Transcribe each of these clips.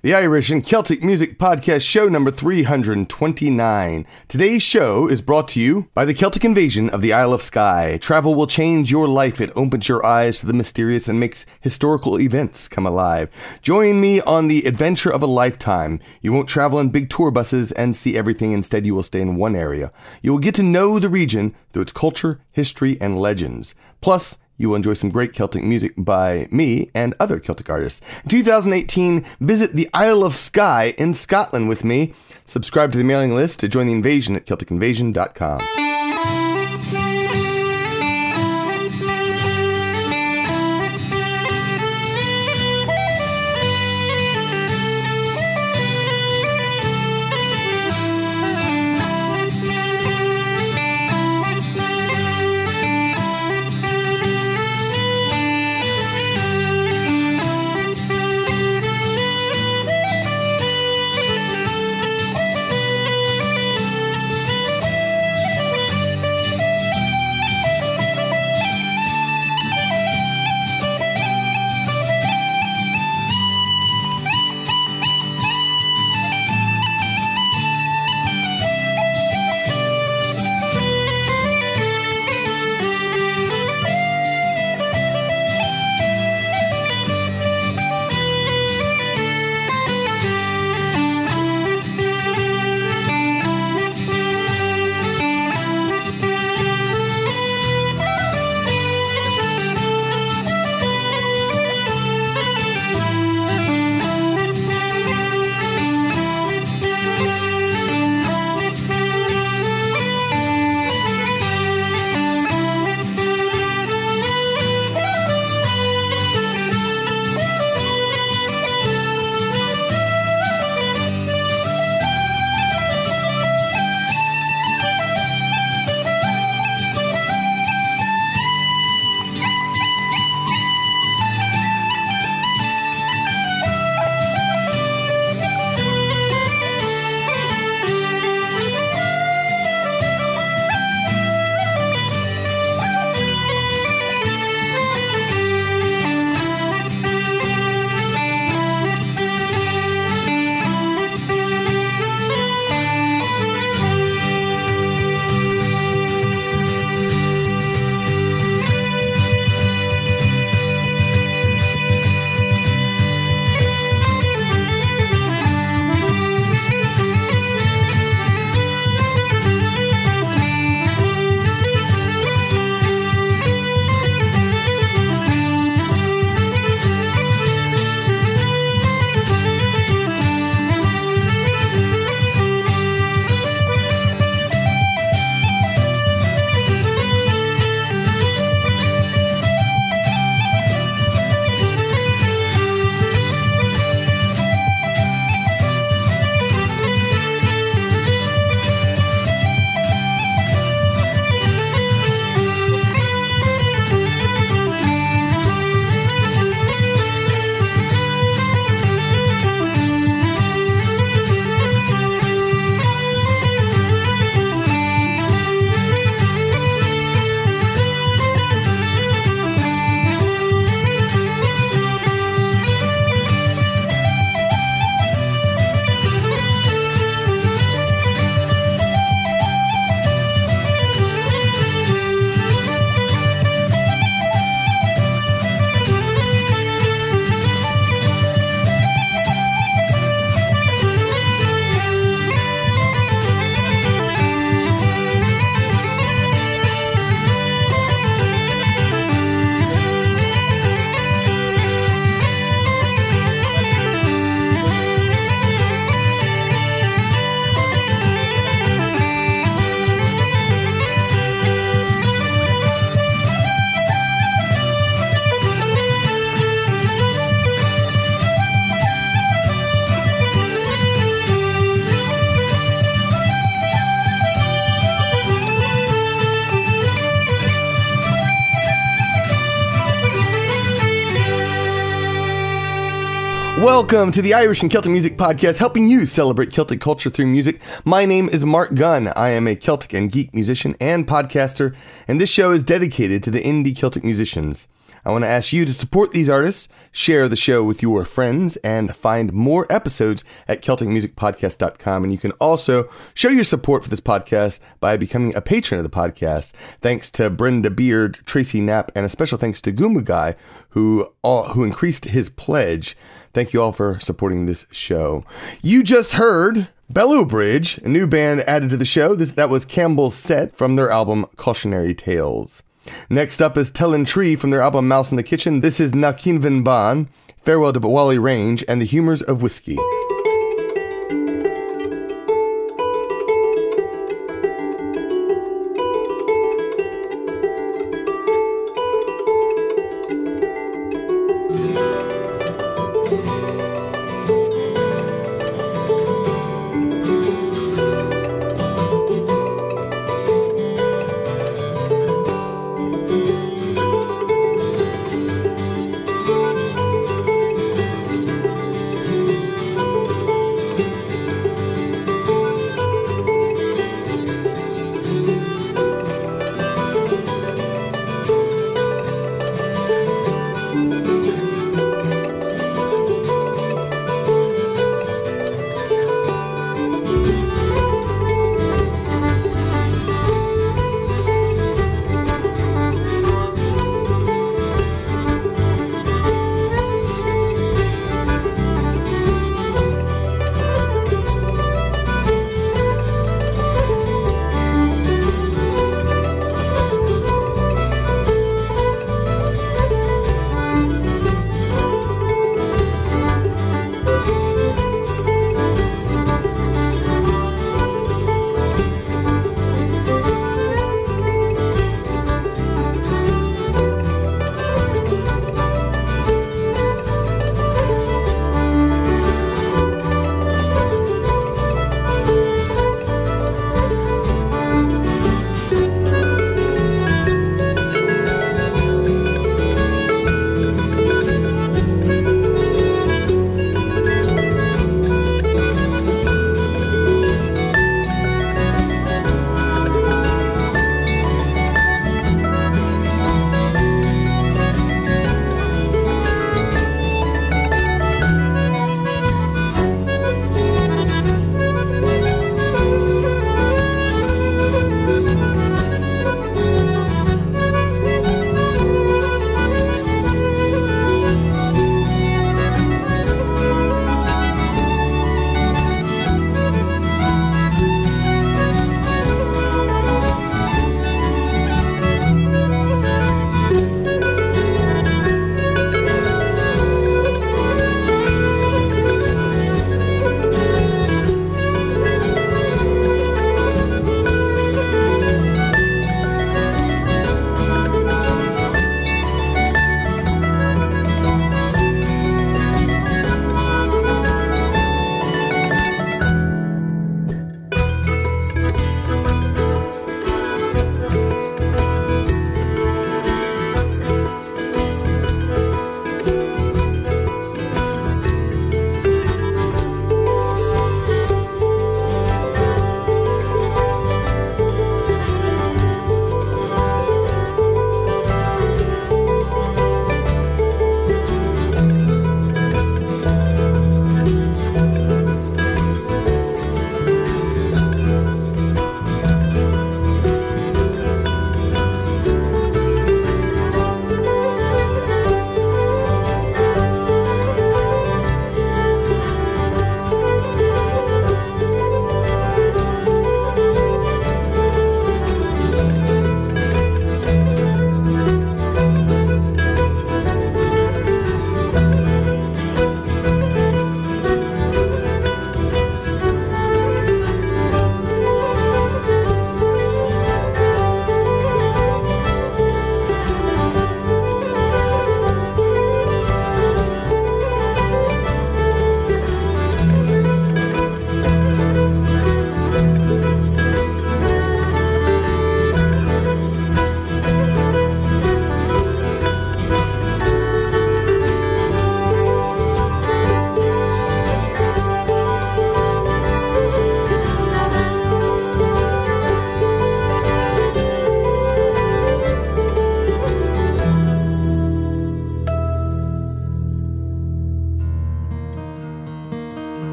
The Irish and Celtic Music Podcast, show number 329. Today's show is brought to you by the Celtic invasion of the Isle of Skye. Travel will change your life. It opens your eyes to the mysterious and makes historical events come alive. Join me on the adventure of a lifetime. You won't travel in big tour buses and see everything. Instead, you will stay in one area. You will get to know the region through its culture, history, and legends. Plus, you will enjoy some great Celtic music by me and other Celtic artists. In 2018, visit the Isle of Skye in Scotland with me. Subscribe to the mailing list to join the invasion at CelticInvasion.com. Welcome to the Irish and Celtic Music Podcast, helping you celebrate Celtic culture through music. My name is Mark Gunn. I am a Celtic and geek musician and podcaster, and this show is dedicated to the indie Celtic musicians. I want to ask you to support these artists, share the show with your friends, and find more episodes at CelticMusicPodcast.com. And you can also show your support for this podcast by becoming a patron of the podcast. Thanks to Brenda Beard, Tracy Knapp, and a special thanks to Goomba Guy, who increased his pledge. Thank you all for supporting this show. You just heard Bellow Bridge, a new band added to the show. That was Campbell's Set from their album Cautionary Tales. Next up is Tellin' Tree from their album Mouse in the Kitchen. This is Nakinvan Ban, Farewell to Bawali Range, and the Humors of Whiskey.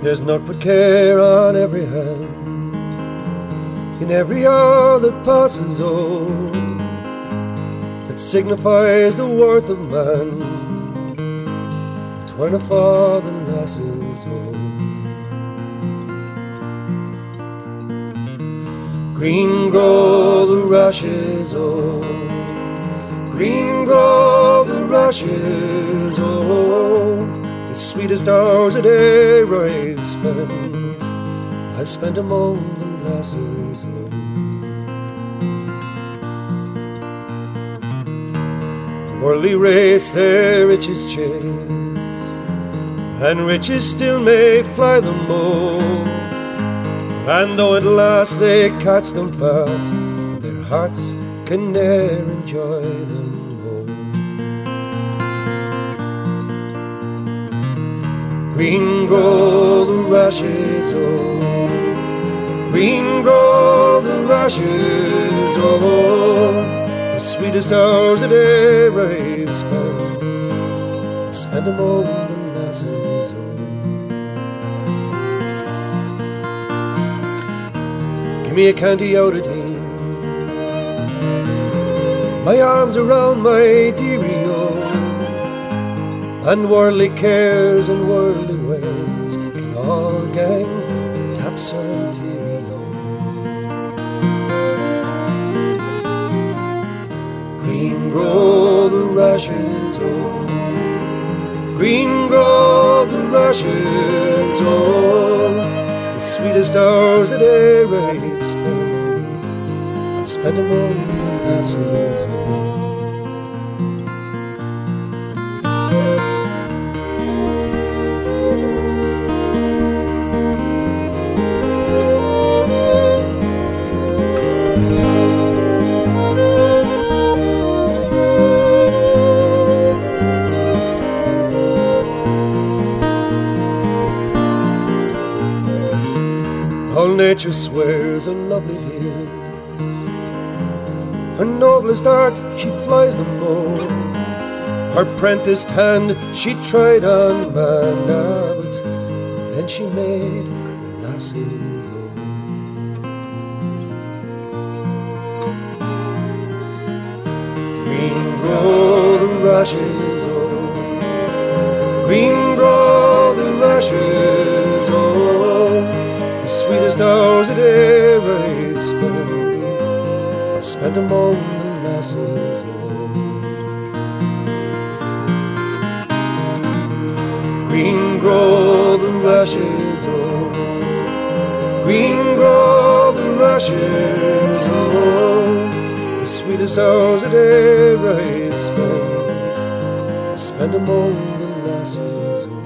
There's naught but care on every hand, in every hour that passes, oh, that signifies the worth of man. Twine for the lasses, oh. Green grow the rushes, oh, green grow the rushes, oh. The sweetest hours a day I've spent among the lasses, oh. The worldly race their riches chase, and riches still may fly them more. And though at last they catch them fast, their hearts can ne'er enjoy them more. Green grow the rushes, oh, green grow the rushes, oh. The sweetest hours a day I've spent among the lasses, oh. Give me a canty out of tea, my arms around my dearie, oh, and worldly cares and worldly ways can all gang topsy-turvy, oh. Green grow the rushes, oh, green grow the rushes, oh. The sweetest hours that ever I've spent among the lasses, oh. All nature swears a lovely deal, her noblest art she flies the more. Her prenticed hand she tried on man, but then she made the lasses old. Green grow the rushes, oh, green grow the rushes, oh. The sweetest hours that ever I've spent among the lasses, oh. Green grow the rushes, oh, green grow the rushes, oh. The sweetest hours that ever I've spent among the lasses, oh.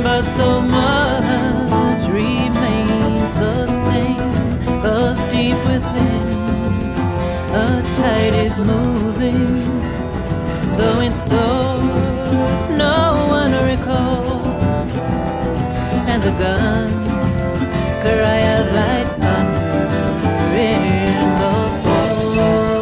but so much remains the same. 'Cause deep within, a tide is moving, though in source no one recalls, and the guns cry out like thunder in the fall.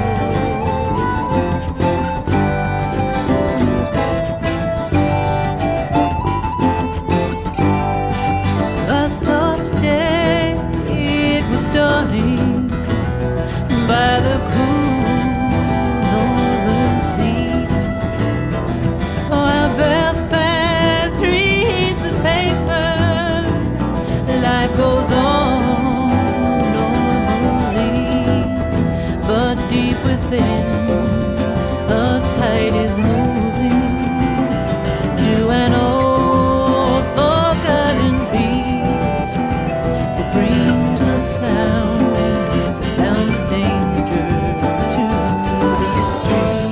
A soft day, it was dawning by the cool northern sea, while Belfast reads the paper. Life goes on normally, but deep within, a tide is moving to an old forgotten beach that brings the sound of danger to the street.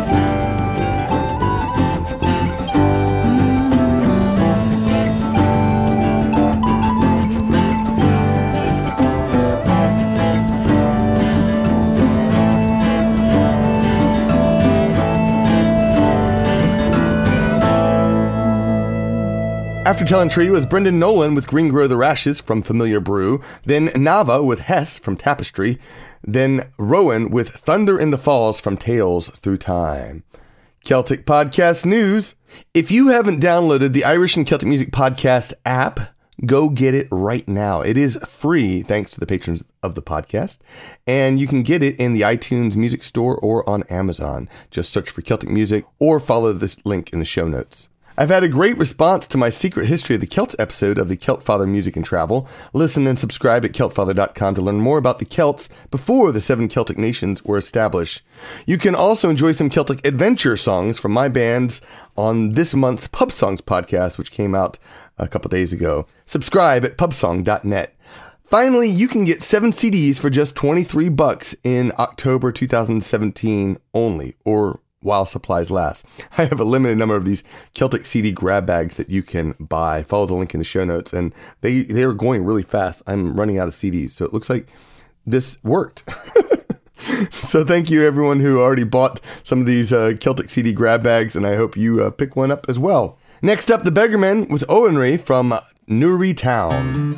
After Telling Tree was Brendan Nolan with Green Grow the Rashes from Familiar Brew, then Nava with Hess from Tapestry, then Rowan with Thunder in the Falls from Tales Through Time. Celtic Podcast News. If you haven't downloaded the Irish and Celtic Music Podcast app, go get it right now. It is free thanks to the patrons of the podcast, and you can get it in the iTunes Music Store or on Amazon. Just search for Celtic Music or follow this link in the show notes. I've had a great response to my Secret History of the Celts episode of the Celt Father Music and Travel. Listen and subscribe at celtfather.com to learn more about the Celts before the 7 Celtic nations were established. You can also enjoy some Celtic adventure songs from my bands on this month's Pub Songs podcast, which came out a couple days ago. Subscribe at pubsong.net. Finally, you can get 7 CDs for just $23 in October 2017 only, or while supplies last. I have a limited number of these Celtic CD grab bags that you can buy. Follow the link in the show notes, and they are going really fast. I'm running out of CDs, so it looks like this worked. So thank you everyone who already bought some of these Celtic CD grab bags, and I hope you pick one up as well. Next up, the Beggarmen with Owenry from Newry Town.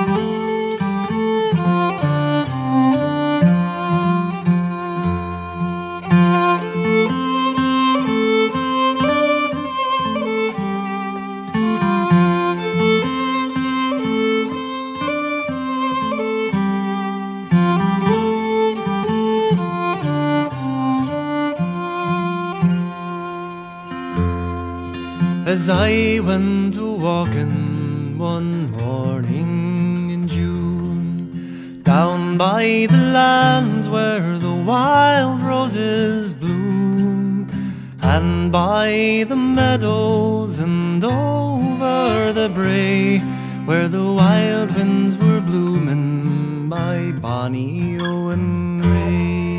As I went a-walking one morning in June, down by the lands where the wild roses bloom, and by the meadows and over the brae, where the wild winds were blooming, my bonny Owenry.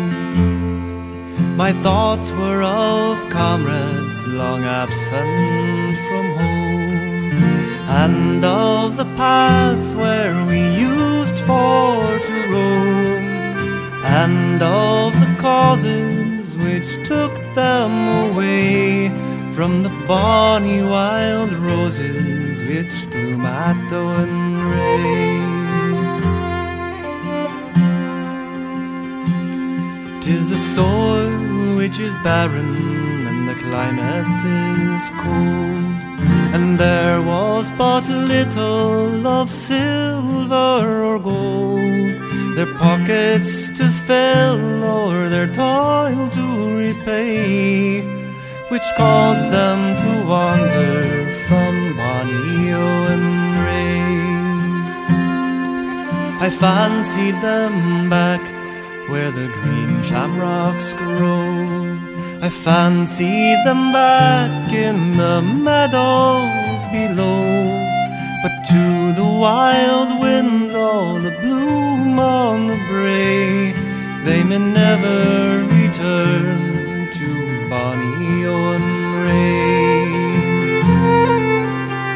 My thoughts were of comrades long absent from home, and of the paths where we used for to roam, and of the causes which took them away from the bonny wild roses which bloom at Owenry. 'Tis the soil which is barren, the climate is cold, and there was but little of silver or gold, their pockets to fill or their toil to repay, which caused them to wander from bonny Owenry. I fancied them back where the green shamrocks grow, I fancied them back in the meadows below, but to the wild winds all the bloom on the brae, they may never return to bonny Owenry.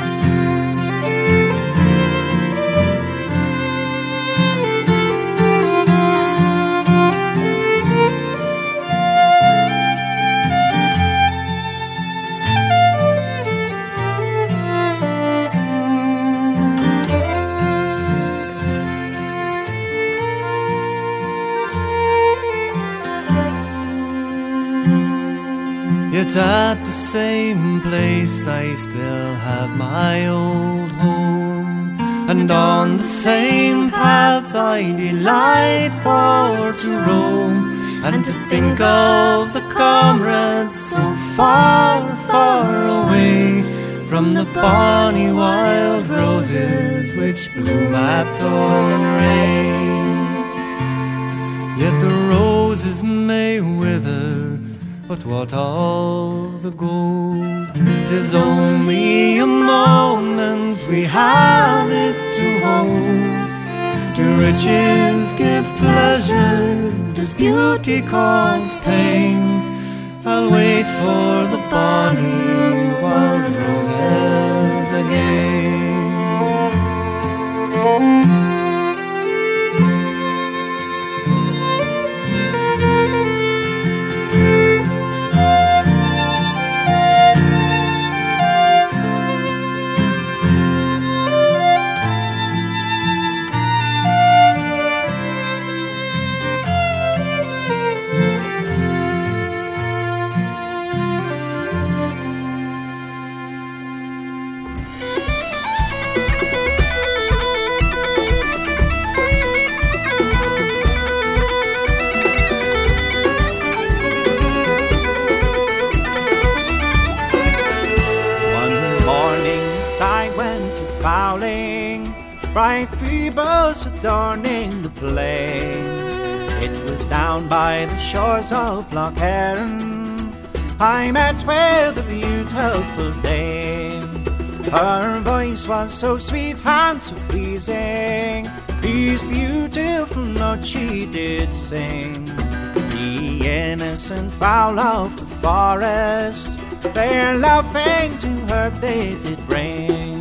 But at the same place I still have my old home, and on the same paths I delight for to roam, and to think of the comrades so far, far away from the bonny wild roses which bloom at dawn and rain. Yet the roses may wither, but what of the gold? 'Tis only a moment we have it to hold. Do riches give pleasure? Does beauty cause pain? I'll wait for the bonny wild roses again. Bright Phoebus adorning the plain. It was down by the shores of Loch Erin I met with a beautiful dame. Her voice was so sweet and so pleasing, these beautiful notes she did sing. The innocent fowl of the forest, their laughing to her they did bring.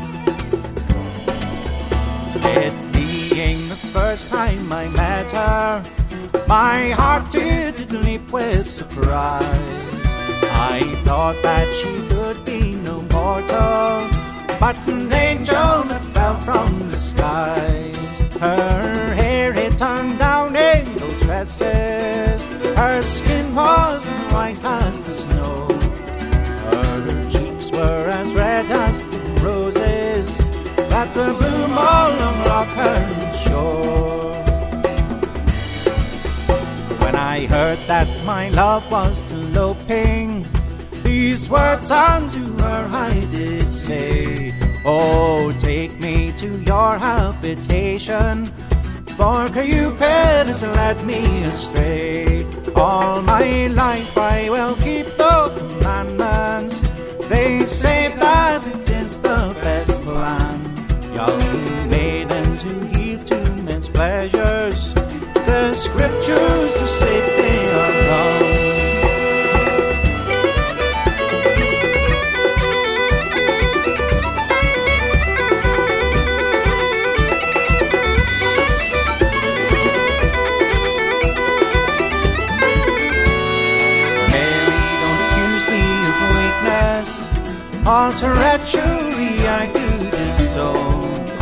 It being the first time I met her, my heart did leap with surprise. I thought that she could be no mortal, but an angel that fell from the skies. Her hair it hung down in gold tresses, her skin was as white as the snow, her cheeks were as red as the roses that the bloom all along Loch Erin shore. When I heard that my love was eloping, these words unto her I did say, oh, take me to your habitation, for Cupid has led me astray. All my life I will keep the commandments, they say that it is the best plan. Young maidens who yield to men's pleasures, the scriptures to say they are wrong. Mary, don't accuse me of weakness, or treachery I do disown.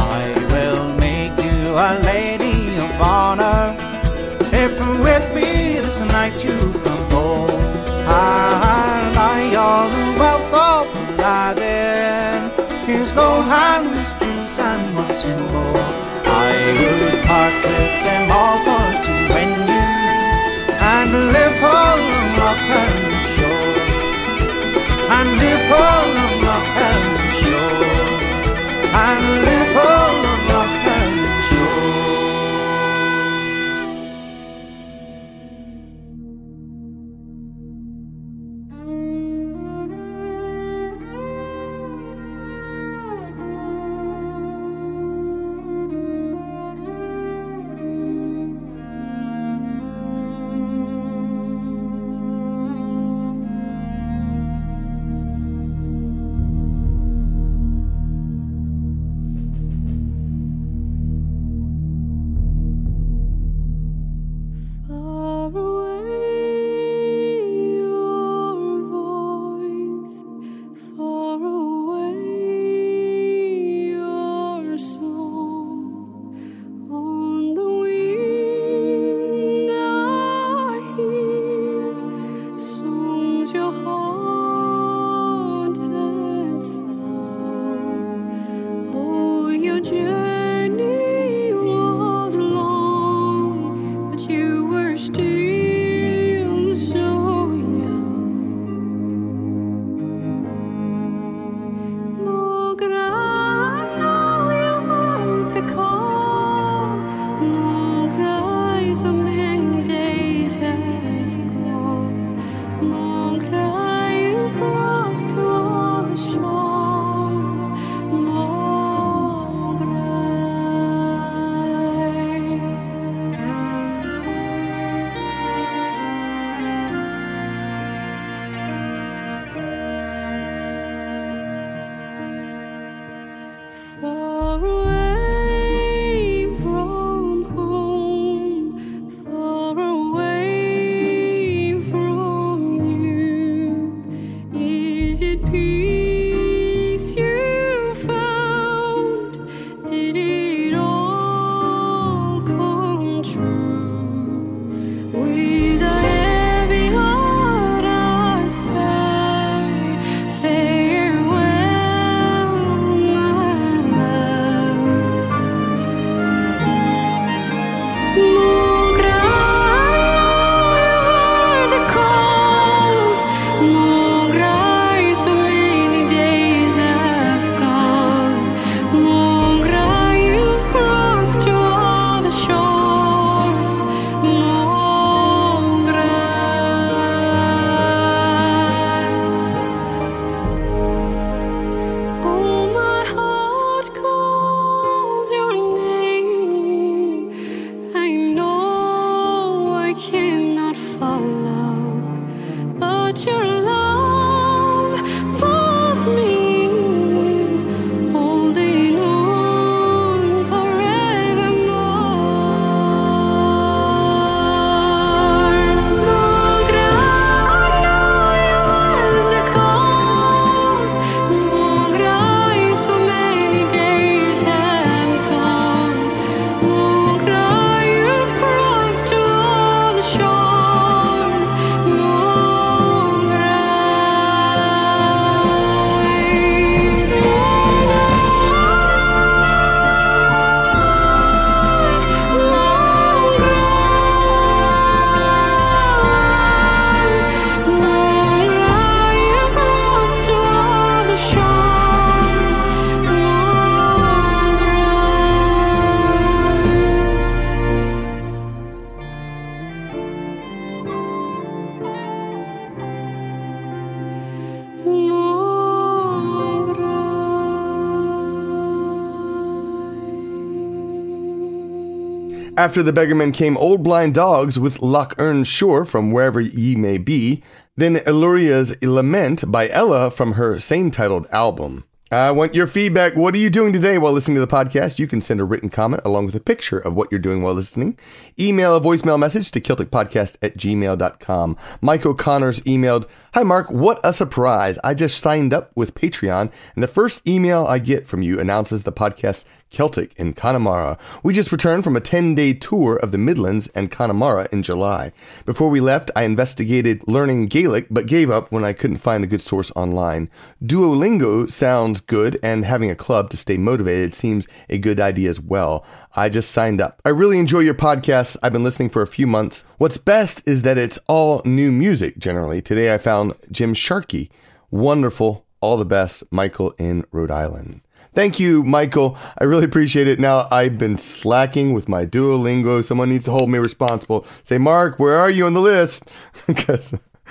A lady of honor, if with me this night you come home, and I all the wealth of Aladdin, his gold and his jewels and what's more. I would part with them all for to win you, and live all on Loch Erin shore, and live all on Loch Erin shore, and live all on Loch Erin. far away from home, far away from you. Is it peace you found? Did it all come true? With a heavy heart I say farewell, my love. Mogra, you heard the call. Mogra, so many days have gone. Mogra, you've crossed to all the shores. Mogra. Oh, my heart calls your name. I know I cannot follow, but your love pulls me, holding on forevermore. Mogra, now you heard the call. Mogra, so many days have gone. Mogra, you've crossed to all the shores. Mogra, Mogra, you've crossed to all the shores. After the Beggarmen came Old Blind Dogs with Loch Earn Shore from Wherever Ye May Be, then Illuria's Lament by Ella from her same titled album. I want your feedback. What are you doing today while listening to the podcast? You can send a written comment along with a picture of what you're doing while listening. Email a voicemail message to celticpodcast@gmail.com. Mike O'Connor's emailed, "Hi Mark, what a surprise. I just signed up with Patreon and the first email I get from you announces the podcast Celtic in Connemara. We just returned from a 10-day tour of the Midlands and Connemara in July. Before we left, I investigated learning Gaelic, but gave up when I couldn't find a good source online. Duolingo sounds good, and having a club to stay motivated seems a good idea as well. I just signed up. I really enjoy your podcasts. I've been listening for a few months. What's best is that it's all new music, generally. Today I found Jim Sharkey. Wonderful. All the best, Michael in Rhode Island." Thank you, Michael. I really appreciate it. Now, I've been slacking with my Duolingo. Someone needs to hold me responsible. Say, Mark, where are you on the list? Because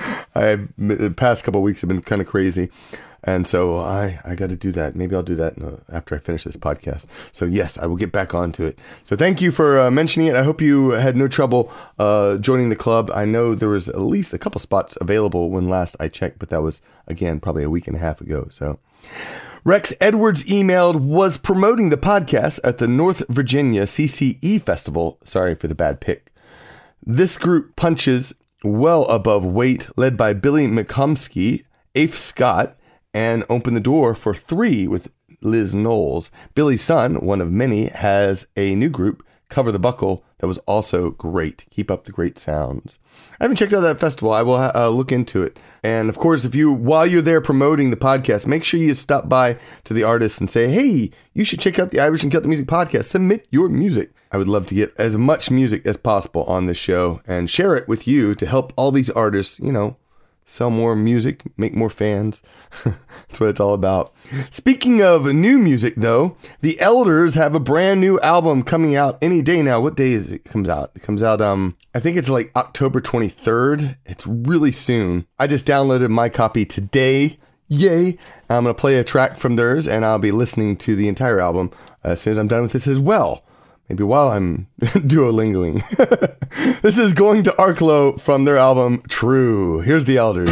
the past couple of weeks have been kind of crazy. And so I got to do that. Maybe I'll do that after I finish this podcast. So yes, I will get back onto it. So thank you for mentioning it. I hope you had no trouble joining the club. I know there was at least a couple spots available when last I checked, but that was, again, probably a week and a half ago. So Rex Edwards emailed, was promoting the podcast at the North Virginia CCE Festival. Sorry for the bad pick. This group punches well above weight, led by Billy McComsky, Afe Scott, and Open the Door for 3 with Liz Knowles. Billy's son, one of many, has a new group, Cover the Buckle, that was also great. Keep up the great sounds. I haven't checked out that festival. I will look into it. And of course, while you're there promoting the podcast, make sure you stop by to the artists and say, hey, you should check out the Irish and Celtic Music Podcast. Submit your music. I would love to get as much music as possible on this show and share it with you to help all these artists, sell more music, make more fans. That's what it's all about. Speaking of new music, though, the Elders have a brand new album coming out any day now. What day is it comes out? It comes out, I think it's like October 23rd. It's really soon. I just downloaded my copy today. Yay. I'm going to play a track from theirs, and I'll be listening to the entire album as soon as I'm done with this as well. Maybe while I'm Duolingoing. This is Going to Arklow from their album True. Here's the Elders.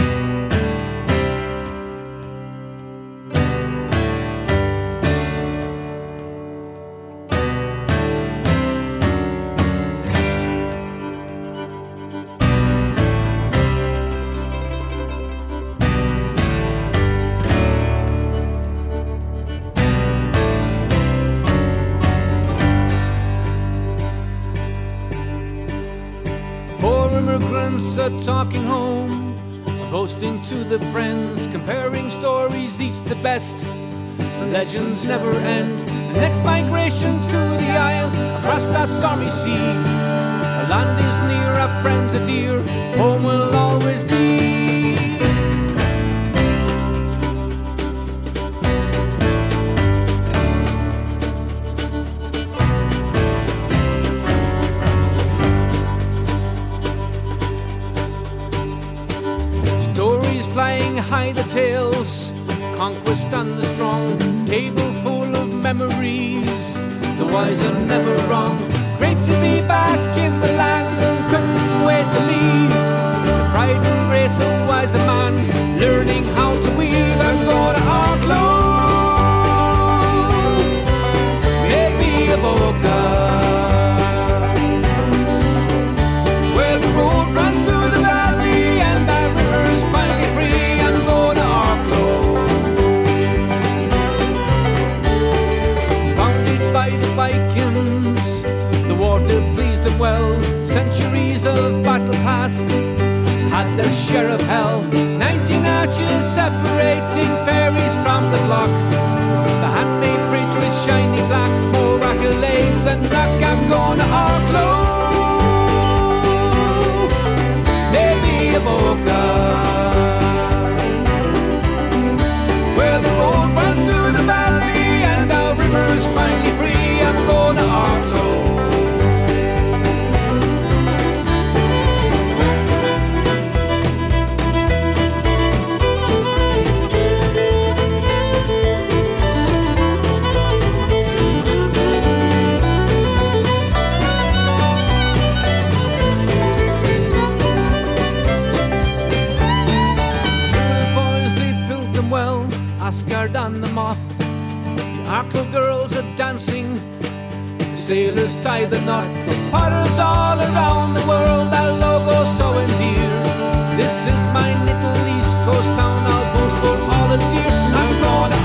once a talking home, boasting to the friends, comparing stories, each the best. The legends never end. The next migration to the Isle, across that stormy sea. Our land is near, our friends are dear, home will always be. Flying high the tales, conquest and the strong, table full of memories, the wise are never wrong. Great to be back in the land and couldn't wait to leave. The pride and grace of wiser man, learning how to weave and go to Arklow. Maybe a Boca, where the road runs through the valley and the river's finally free, and go to Arklow. Bounded by the Vikings, the water pleased them well. Centuries of battle past had their share of hell. 19 arches separating fairies from the flock. The handmade bridge with shiny black, more accolades than rock. I'm going to Arklow. Maybe a Boca, where the road runs through the valley and our river's finally free. I'm going to Arklow. Asgard and the moth, the Arklow girls are dancing, the sailors tie the knot, the potters all around the world, our logo so endear. This is my little East Coast town, I'll boast for all the dear. I'm going to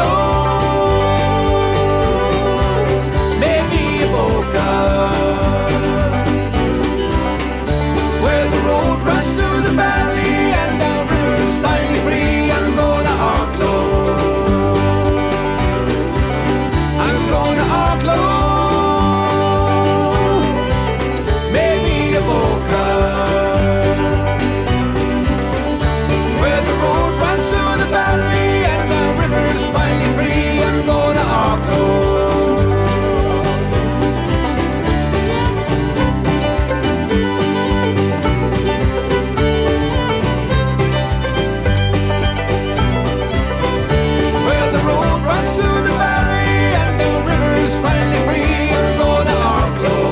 Arklow, maybe a Boca, where the road runs through the valley and the river's finally free. I'm going to Arklow. Going to Arklow, maybe a Boca, where the road runs through the valley and the river's finally free. I'm going to Arklow. Where the road runs through the valley and the river's finally free, I'm going to Arklow.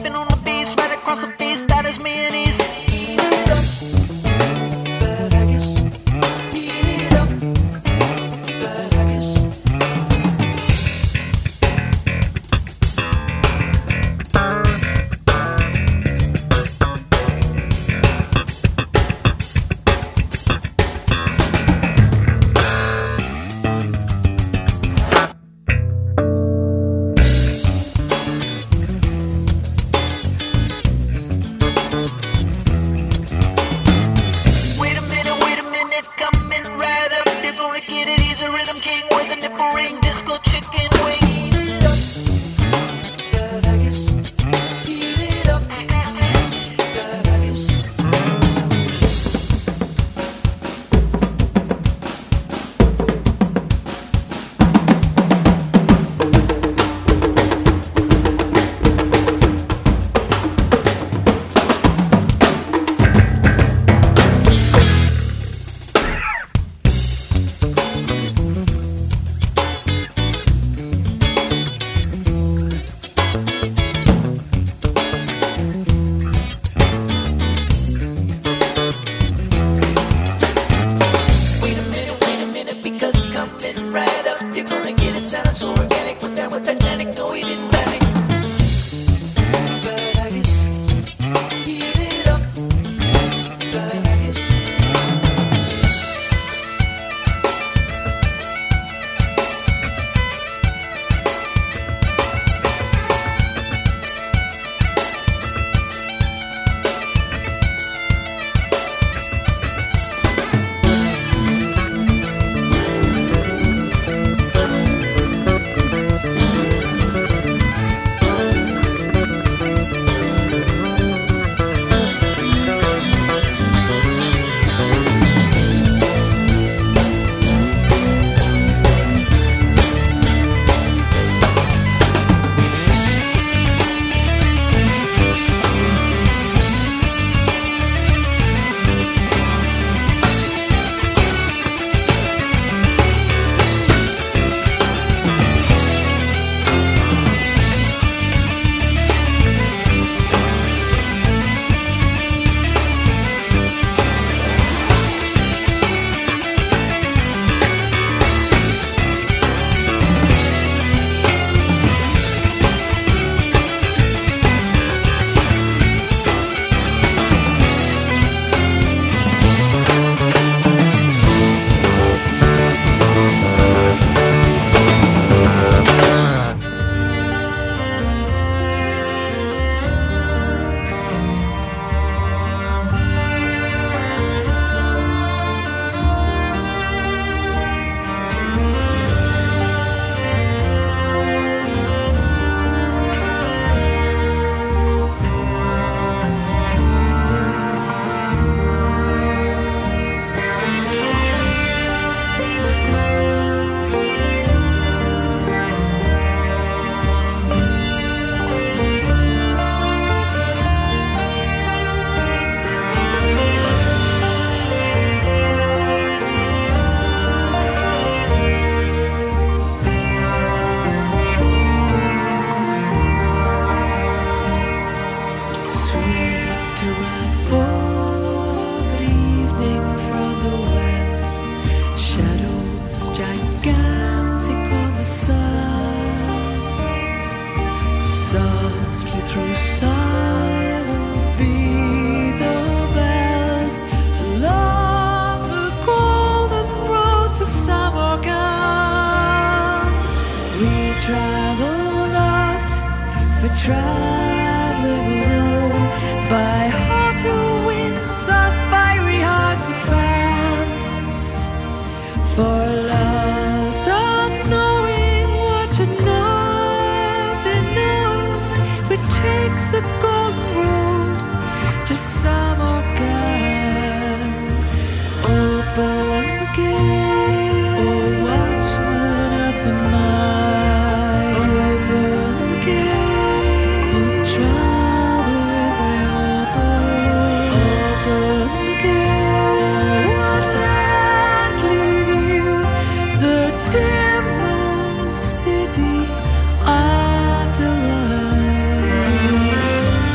walking on the beast, right across the beast, that is me and he's bad haggis, eat it up, bad haggis. Wait a minute, coming right up. You're gonna get it, he's a rhythm king. Where's a nipple ring? Disco chicken wing. Eat it up, bad haggis. Eat it up, bad haggis. Wait a minute, because coming right up, you're gonna get it sounding so organic. Put down with Titanic, no, he didn't panic. Bad haggis, eat it up, bad haggis. Traveling alone by hotter winds of fiery hearts of found, for lust of knowing what should not be known, we take the golden road to Samarkand. Open the gate, O watchman of the night. Open the gate. City afterlife.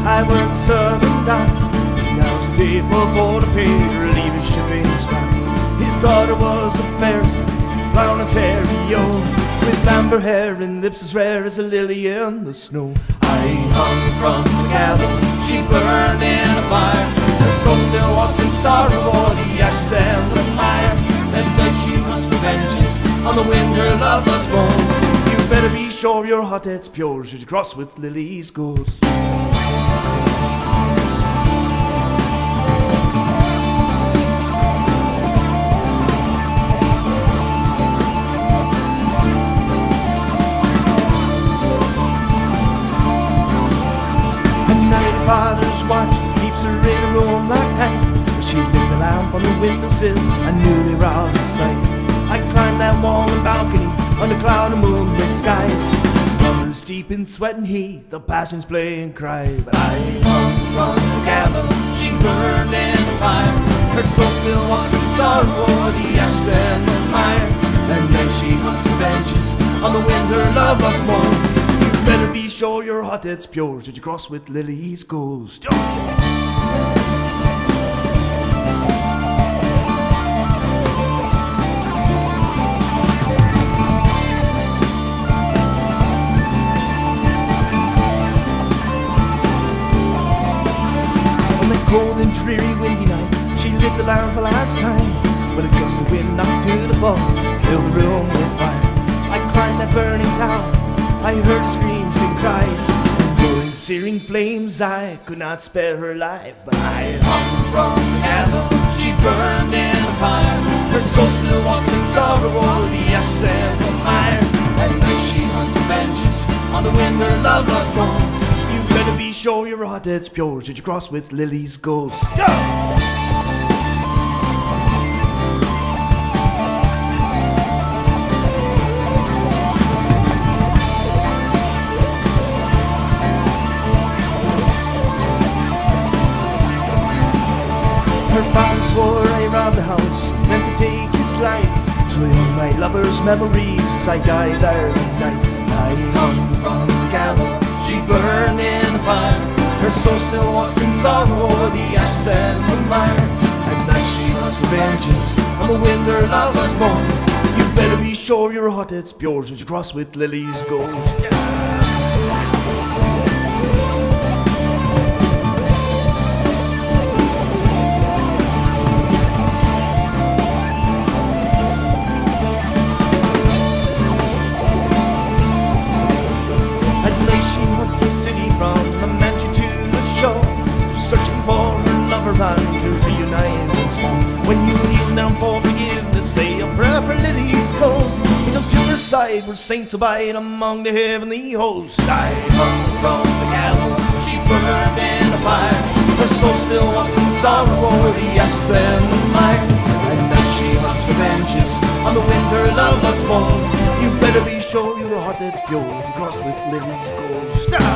I work a southern dock. Now it's a day for board to pay or leave his shipping stock. His daughter was a Pharisee, brown Ontario, with amber hair and lips as rare as a lily in the snow. I hung from the gallows, she burned in a fire. Her soul still walks in sorrow o'er the ashes and the mire. That night she must for vengeance on the wind her love must moan. You better be sure your heart that's pure should you cross with Lily's ghost. Father's watch keeps her in a room like tight. She lit the lamp on the windowsill, I knew they were out of sight. I climbed that wall and balcony under cloud and moonlit skies. Brothers deep in sweat and heat, the passions play and cry. But I hung from the gallows, she burned in the fire. Her soul still walks in sorrow o'er the ashes and the mire. And then she hunts for vengeance on the wind her love must moan. Better be sure your heart that's pure should you cross with Lily's ghost. On that cold and dreary windy night, she lit the lamp for last time. With a gust of wind knocked to the floor, filled the room with fire. I climbed that burning tower, I heard her screams and cries. Blowing searing flames, I could not spare her life. But I hung from the gallows, she burned in a fire. Her soul still walks in sorrow o'er the ashes and the mire. At night she hunts for vengeance on the wind her love must moan. You better be sure your heart that's pure should you cross with Lily's ghost. Her father swore I robbed the house, meant to take his life. So I own my lover's memories as I died there that night. I hung from the gallows, she burned in a fire. Her soul still walks in sorrow o'er the ashes and the mire. At night she hunts for vengeance on the wind her love must moan. You better be sure your heart that's pure should you cross with Lily's ghost. The city from the mansion to the shore, searching for her lover and to reunite once more. When you kneel down for forgiveness, say a prayer for Lily's ghost. Just to her side where saints abide among the heavenly hosts. I hung from the gallows, she burned in a fire. Her soul still walks in sorrow o'er the ashes and the mire. And now she hunts for vengeance on the wind her love must moan. You better be sure your heart that's pure if you cross with Lily's ghost.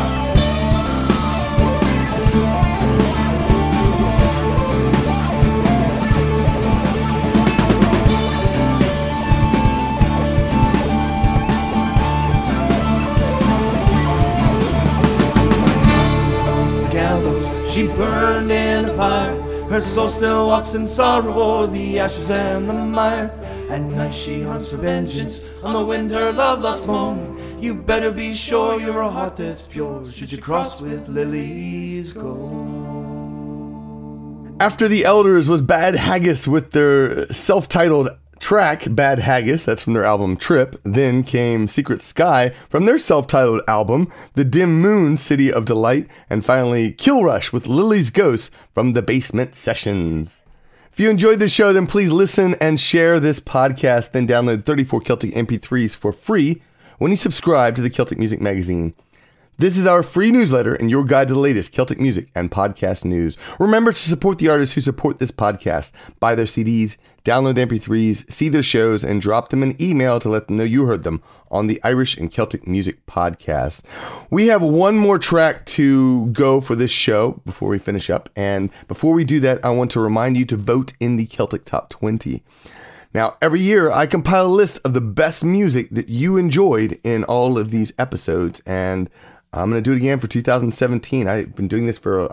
She burned in a fire. Her soul still walks in sorrow o'er the ashes and the mire. At night she hunts for vengeance on the wind her love must moan. You better be sure your heart that's pure should you cross with Lily's ghost. After the Elders was Bad Haggis with their self-titled track, Bad Haggis, that's from their album Trip. Then came Secret Sky from their self-titled album, The Dim Moon, City of Delight. And finally, Kill Rush with Lily's Ghost from the Basement Sessions. If you enjoyed this show, then please listen and share this podcast, then download 34 Celtic MP3s for free when you subscribe to the Celtic Music Magazine. This is our free newsletter and your guide to the latest Celtic music and podcast news. Remember to support the artists who support this podcast. Buy their CDs, download the MP3s, see their shows, and drop them an email to let them know you heard them on the Irish and Celtic Music Podcast. We have one more track to go for this show before we finish up. And before we do that, I want to remind you to vote in the Celtic Top 20. Now, every year I compile a list of the best music that you enjoyed in all of these episodes, and I'm going to do it again for 2017. I've been doing this for,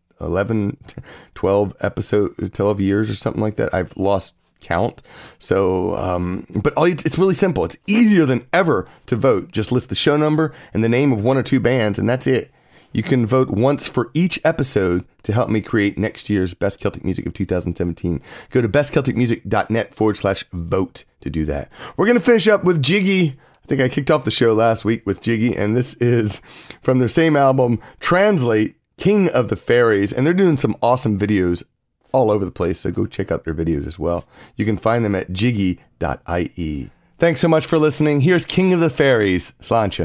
12 years or something like that. I've lost count. So, but it's really simple. It's easier than ever to vote. Just list the show number and the name of one or two bands, and that's it. You can vote once for each episode to help me create next year's Best Celtic Music of 2017. Go to bestcelticmusic.net/vote to do that. We're going to finish up with Jiggy. I think I kicked off the show last week with Jiggy, and this is from their same album, Translate, King of the Fairies. And they're doing some awesome videos all over the place, so go check out their videos as well. You can find them at jiggy.ie. Thanks so much for listening. Here's King of the Fairies, Sláinte.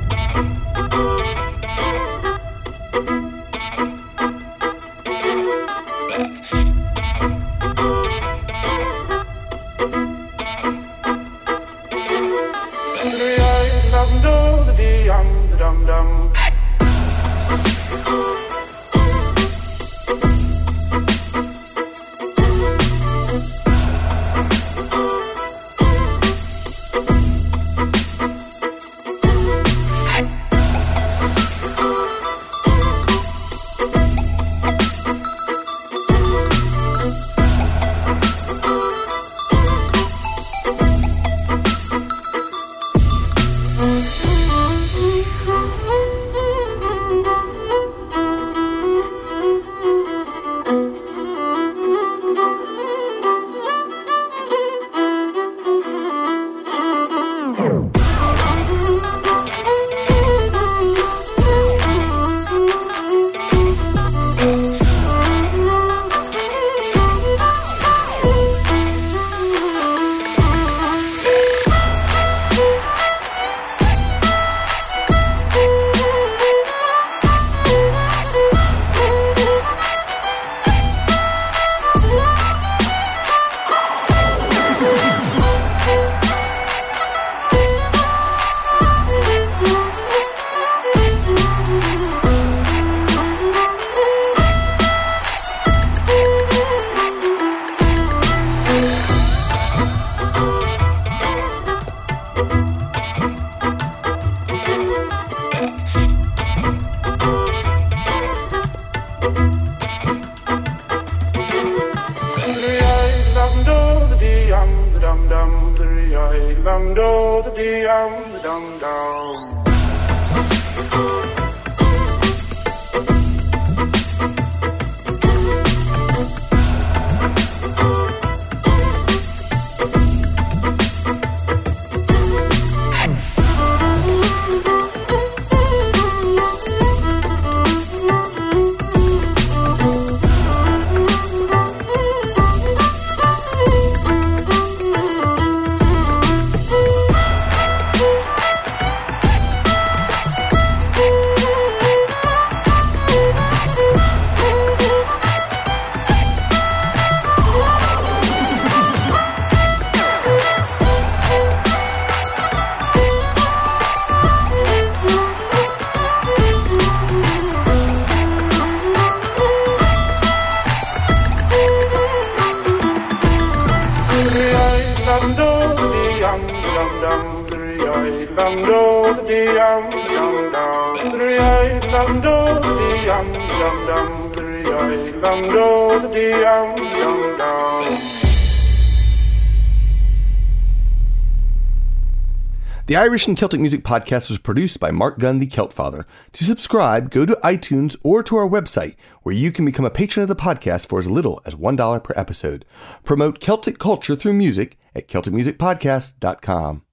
The Irish and Celtic Music Podcast is produced by Mark Gunn, the Celtfather. To subscribe, go to iTunes or to our website, where you can become a patron of the podcast for as little as $1 per episode. Promote Celtic culture through music at CelticMusicPodcast.com.